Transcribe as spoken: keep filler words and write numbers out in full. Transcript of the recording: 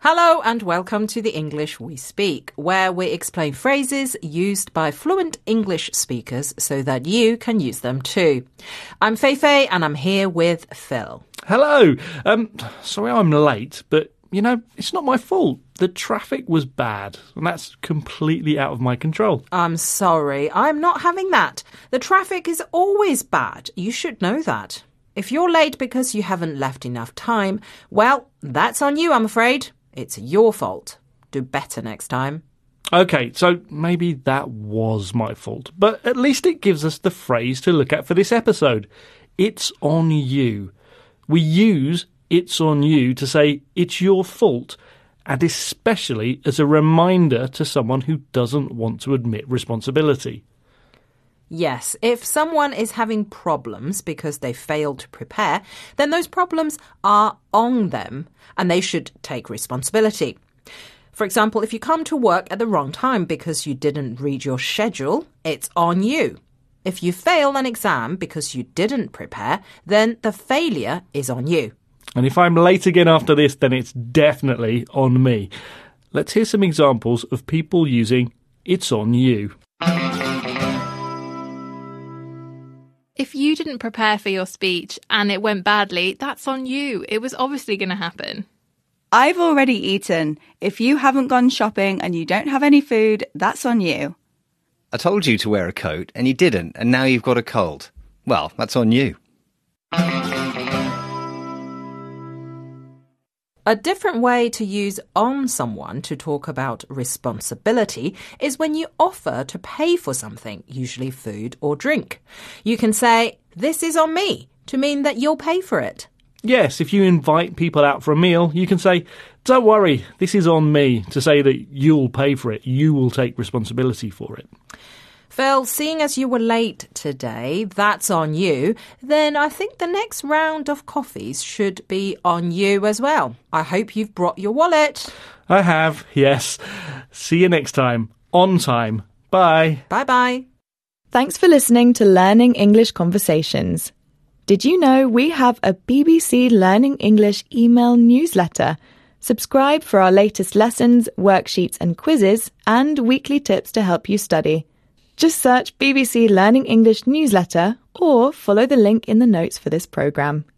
Hello and welcome to the English We Speak, where we explain phrases used by fluent English speakers so that you can use them too. I'm Feifei and I'm here with Phil. Hello. Um, sorry I'm late, but, you know, it's not my fault. The traffic was bad, and that's completely out of my control. I'm sorry. I'm not having that. The traffic is always bad. You should know that. If you're late because you haven't left enough time, well, that's on you, I'm afraid. It's your fault. Do better next time. OK, so maybe that was my fault, but at least it gives us the phrase to look at for this episode. It's on you. We use it's on you to say it's your fault, and especially as a reminder to someone who doesn't want to admit responsibility. Yes, if someone is having problems because they failed to prepare, then those problems are on them and they should take responsibility. For example, if you come to work at the wrong time because you didn't read your schedule, it's on you. If you fail an exam because you didn't prepare, then the failure is on you. And if I'm late again after this, then it's definitely on me. Let's hear some examples of people using it's on you. If you didn't prepare for your speech and it went badly, that's on you. It was obviously going to happen. I've already eaten. If you haven't gone shopping and you don't have any food, that's on you. I told you to wear a coat and you didn't, and now you've got a cold. Well, that's on you. A different way to use on someone to talk about responsibility is when you offer to pay for something, usually food or drink. You can say, this is on me, to mean that you'll pay for it. Yes, if you invite people out for a meal, you can say, don't worry, this is on me, to say that you'll pay for it. You will take responsibility for it. Phil, seeing as you were late today, that's on you, then I think the next round of coffees should be on you as well. I hope you've brought your wallet. I have, yes. See you next time. On time. Bye. Bye-bye. Thanks for listening to Learning English Conversations. Did you know we have a B B C Learning English email newsletter? Subscribe for our latest lessons, worksheets and quizzes, and weekly tips to help you study. Just search B B C Learning English newsletter or follow the link in the notes for this programme.